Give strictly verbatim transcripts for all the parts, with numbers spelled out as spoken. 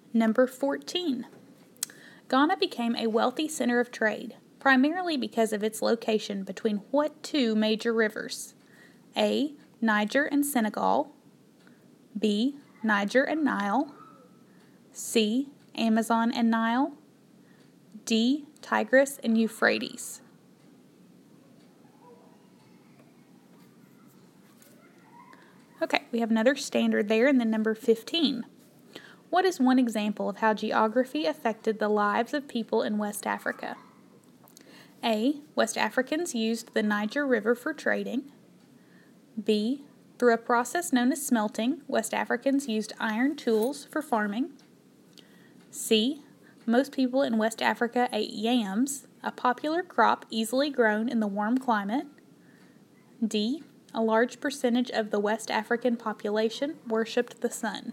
Number fourteen. Ghana became a wealthy center of trade, primarily because of its location between what two major rivers? A. Niger and Senegal. B. Niger and Nile. C. Amazon and Nile. D. Tigris and Euphrates. Okay, we have another standard there, and then number fifteen. What is one example of how geography affected the lives of people in West Africa? A. West Africans used the Niger River for trading. B. Through a process known as smelting, West Africans used iron tools for farming. C. Most people in West Africa ate yams, a popular crop easily grown in the warm climate. D. A large percentage of the West African population worshipped the sun.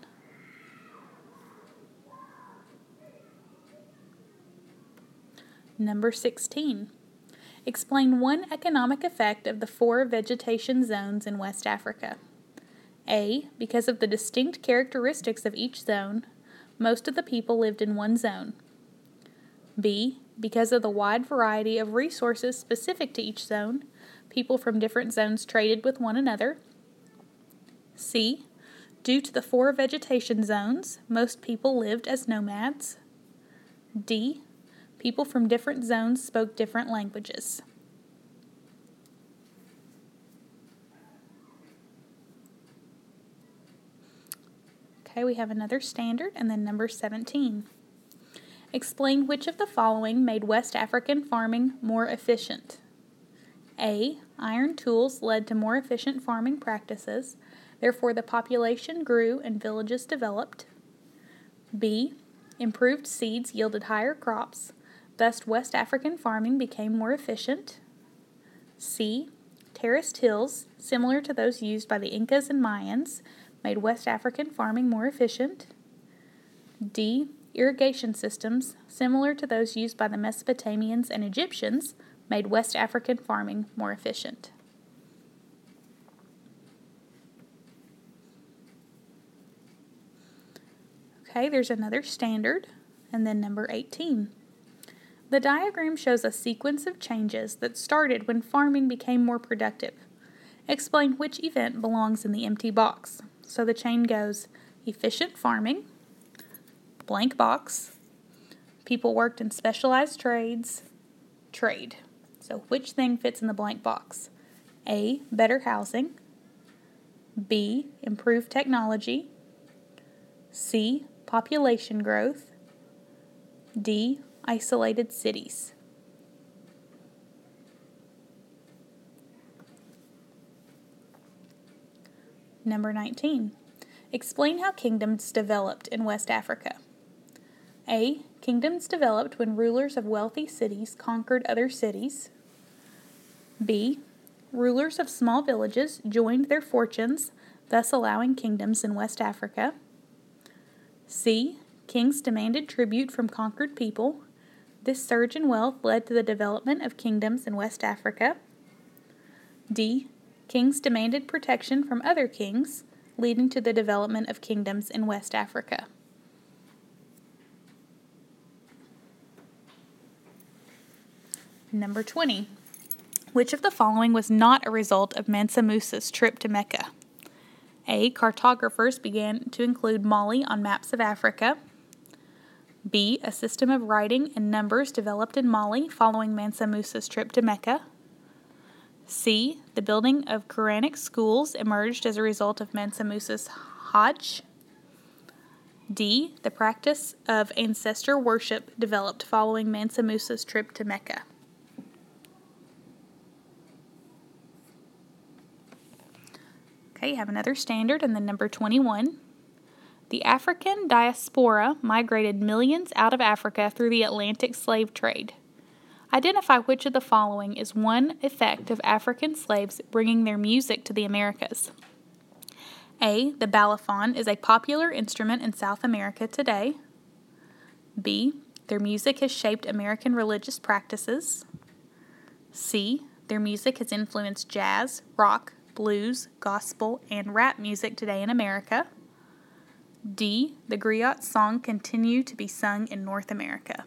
Number sixteen. Explain one economic effect of the four vegetation zones in West Africa. A. Because of the distinct characteristics of each zone, most of the people lived in one zone. B. Because of the wide variety of resources specific to each zone, people from different zones traded with one another. C. Due to the four vegetation zones, most people lived as nomads. D. People from different zones spoke different languages. Okay, we have another standard, and then number seventeen. Explain which of the following made West African farming more efficient. A. Iron tools led to more efficient farming practices, therefore the population grew and villages developed. B. Improved seeds yielded higher crops, thus West African farming became more efficient. C. Terraced hills, similar to those used by the Incas and Mayans, made West African farming more efficient. D. Irrigation systems, similar to those used by the Mesopotamians and Egyptians, made West African farming more efficient. Okay, there's another standard, and then number eighteen. The diagram shows a sequence of changes that started when farming became more productive. Explain which event belongs in the empty box. So the chain goes efficient farming, blank box, people worked in specialized trades, trade. So which thing fits in the blank box? A. Better housing. B. Improved technology. C. Population growth. D. Isolated cities. Number nineteen. Explain how kingdoms developed in West Africa. A. Kingdoms developed when rulers of wealthy cities conquered other cities. B. Rulers of small villages joined their fortunes, thus allowing kingdoms in West Africa. C. Kings demanded tribute from conquered people. This surge in wealth led to the development of kingdoms in West Africa. D. Kings demanded protection from other kings, leading to the development of kingdoms in West Africa. Number twenty. Which of the following was not a result of Mansa Musa's trip to Mecca? A. Cartographers began to include Mali on maps of Africa. B. A system of writing and numbers developed in Mali following Mansa Musa's trip to Mecca. C. The building of Quranic schools emerged as a result of Mansa Musa's Hajj. D. The practice of ancestor worship developed following Mansa Musa's trip to Mecca. Okay, you have another standard, and then number twenty-one. The African diaspora migrated millions out of Africa through the Atlantic slave trade. Identify which of the following is one effect of African slaves bringing their music to the Americas. A. The balafon is a popular instrument in South America today. B. Their music has shaped American religious practices. C. Their music has influenced jazz, rock, blues, gospel, and rap music today in America. D. The griot song continued to be sung in North America.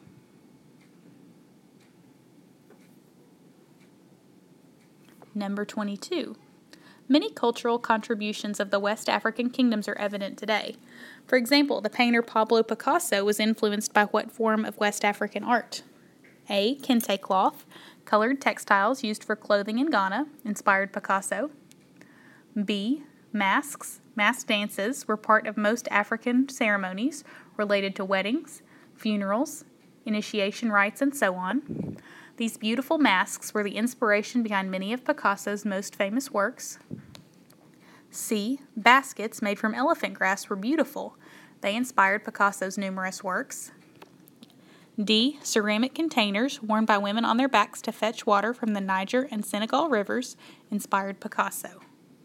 Number twenty-two. Many cultural contributions of the West African kingdoms are evident today. For example, the painter Pablo Picasso was influenced by what form of West African art? A. Kente cloth, colored textiles used for clothing in Ghana, inspired Picasso. B. Masks. Mask dances were part of most African ceremonies related to weddings, funerals, initiation rites, and so on. These beautiful masks were the inspiration behind many of Picasso's most famous works. C. Baskets made from elephant grass were beautiful. They inspired Picasso's numerous works. D. Ceramic containers worn by women on their backs to fetch water from the Niger and Senegal rivers inspired Picasso.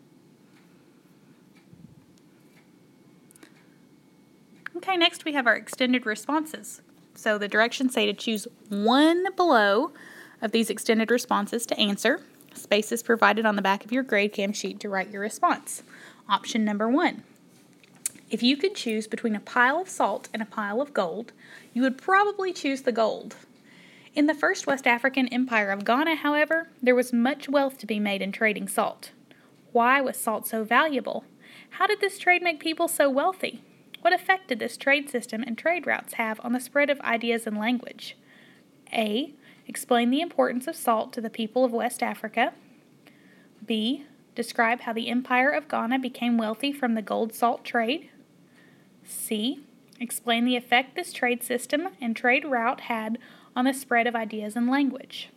Okay, next we have our extended responses. So the directions say to choose one below of these extended responses to answer. Space is provided on the back of your GradeCam sheet to write your response. Option number one. If you could choose between a pile of salt and a pile of gold, you would probably choose the gold. In the first West African empire of Ghana, however, there was much wealth to be made in trading salt. Why was salt so valuable? How did this trade make people so wealthy? What effect did this trade system and trade routes have on the spread of ideas and language? A. Explain the importance of salt to the people of West Africa. B. Describe how the Empire of Ghana became wealthy from the gold-salt trade. C. Explain the effect this trade system and trade route had on the spread of ideas and language.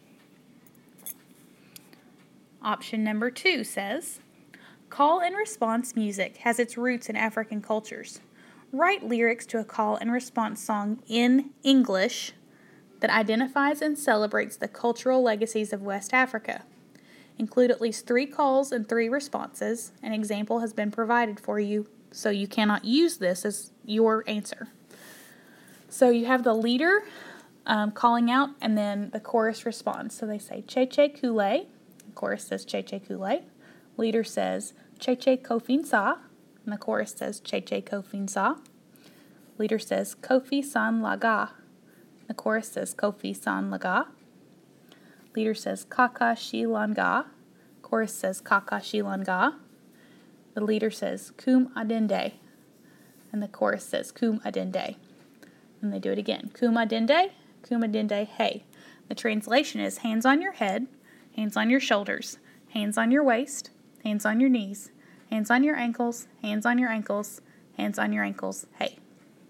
Option number two says, call and response music has its roots in African cultures. Write lyrics to a call and response song in English that identifies and celebrates the cultural legacies of West Africa. Include at least three calls and three responses. An example has been provided for you, so you cannot use this as your answer. So you have the leader um, calling out, and then the chorus responds. So they say, Cheche Kule. The chorus says, Cheche Kule. Leader says, Cheche Kofin Sa. And the chorus says, Cheche Kofin Sa. Leader says, Kofi San Laga. The chorus says, Kofi San Laga. Leader says, Kaka Shilanga. Chorus says, Kaka Shilanga. The leader says, Kum Adende. And the chorus says, Kum Adende. And they do it again. Kum Adende, Kum Adende, hey. The translation is hands on your head, hands on your shoulders, hands on your waist, hands on your knees, hands on your ankles, hands on your ankles, hands on your ankles, hey.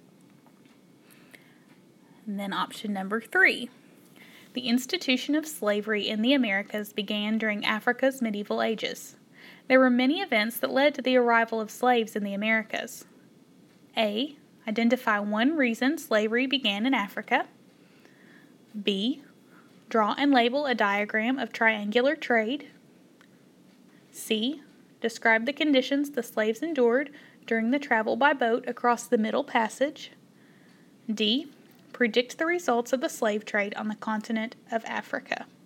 And then option number three. The institution of slavery in the Americas began during Africa's medieval ages. There were many events that led to the arrival of slaves in the Americas. A. Identify one reason slavery began in Africa. B. Draw and label a diagram of triangular trade. C. Describe the conditions the slaves endured during the travel by boat across the Middle Passage. D. Predict the results of the slave trade on the continent of Africa.